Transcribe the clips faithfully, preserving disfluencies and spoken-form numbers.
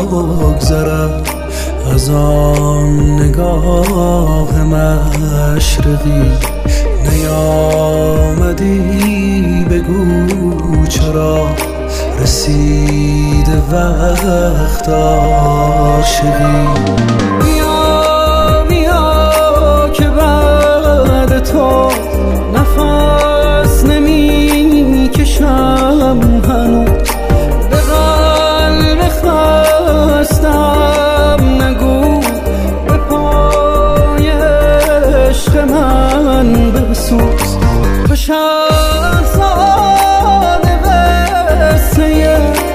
بگذرد از آن نگاه مشرقی. نیامدی بگو چرا رسیده وقت عاشقی. بیا بیا که بعد تو نفس نمی کشم هنوز. به قلب خستم نگو به پای عشق من بسوز. به شهرزاده قصه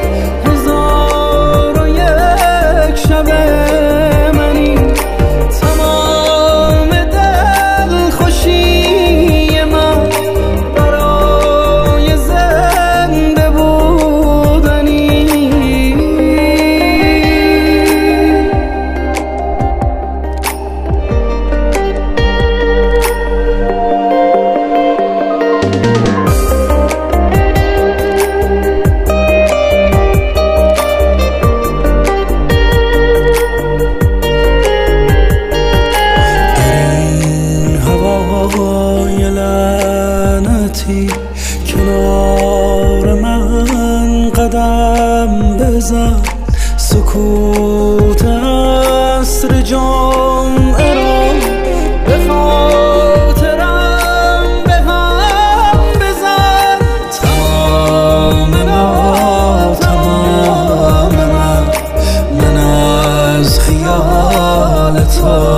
هزار و یک شب منی. تمام دل خوشی من برای زنده بودنی. کنار من قدم بزن. سکوت عصر جمعه را به خاطرم به هم بزن. تمام ما تمام من من از خیال تو